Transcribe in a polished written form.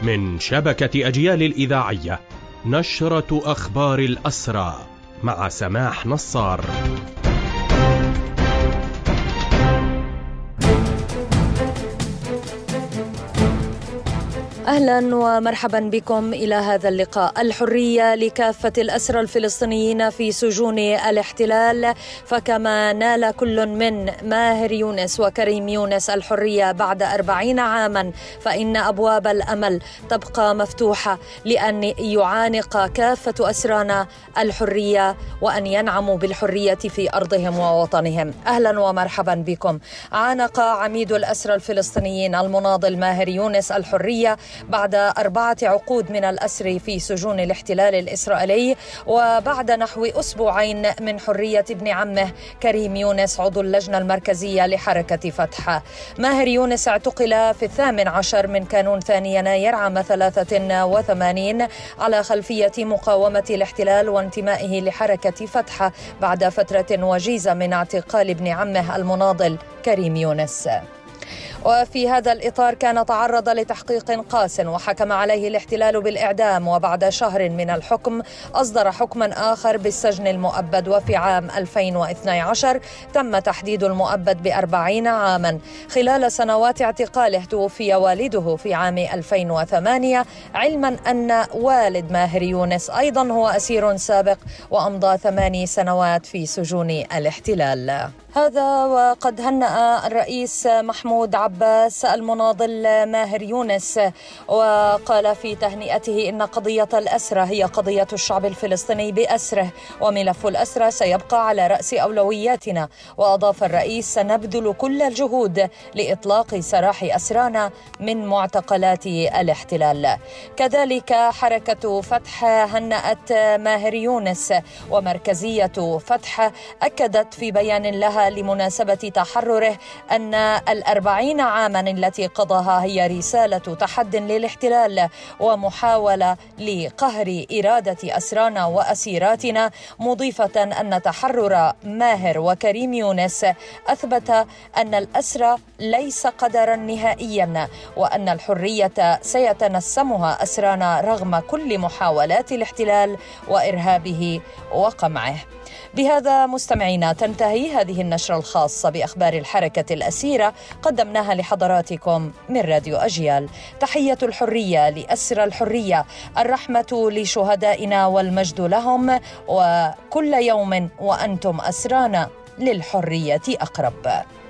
من شبكة أجيال الإذاعية، نشرة أخبار الأسرى مع سماح نصار. أهلا ومرحبا بكم إلى هذا اللقاء. الحرية لكافة الأسرى الفلسطينيين في سجون الاحتلال، فكما نال كل من ماهر يونس وكريم يونس الحرية بعد 40 عاما، فإن أبواب الأمل تبقى مفتوحة لأن يعانق كافة أسرانا الحرية وأن ينعموا بالحرية في أرضهم ووطنهم. أهلا ومرحبا بكم. عانق عميد الأسرى الفلسطينيين المناضل ماهر يونس الحرية بعد 4 عقود من الأسر في سجون الاحتلال الإسرائيلي، وبعد نحو أسبوعين من حرية ابن عمه كريم يونس عضو اللجنة المركزية لحركة فتح. ماهر يونس اعتقل في 18 من كانون 2 يناير عام 83 على خلفية مقاومة الاحتلال وانتمائه لحركة فتح بعد فترة وجيزة من اعتقال ابن عمه المناضل كريم يونس. وفي هذا الإطار كان تعرض لتحقيق قاس وحكم عليه الاحتلال بالإعدام، وبعد شهر من الحكم أصدر حكما آخر بالسجن المؤبد. وفي عام 2012 تم تحديد المؤبد ب40 عاما. خلال سنوات اعتقاله توفي والده في عام 2008، علما أن والد ماهر يونس أيضا هو أسير سابق وأمضى 8 سنوات في سجون الاحتلال. هذا وقد هنأ الرئيس محمود عباس المناضل ماهر يونس، وقال في تهنئته إن قضية الأسرى هي قضية الشعب الفلسطيني بأسره، وملف الأسرى سيبقى على رأس أولوياتنا. وأضاف الرئيس: سنبذل كل الجهود لإطلاق سراح أسرانا من معتقلات الاحتلال. كذلك حركة فتح هنأت ماهر يونس، ومركزية فتح أكدت في بيان لها لمناسبة تحرره أن 40 عاما التي قضاها هي رسالة تحد للاحتلال ومحاولة لقهر إرادة أسرانا وأسيراتنا، مضيفة أن تحرر ماهر وكريم يونس أثبت أن الأسرى ليس قدرا نهائيا، وأن الحرية سيتنسمها أسرانا رغم كل محاولات الاحتلال وإرهابه وقمعه. بهذا مستمعينا تنتهي هذه النشرة الخاصة بأخبار الحركة الأسيرة، قدمناها لحضراتكم من راديو أجيال. تحية الحرية لأسرى الحرية، الرحمة لشهدائنا والمجد لهم، وكل يوم وأنتم أسرانا للحرية أقرب.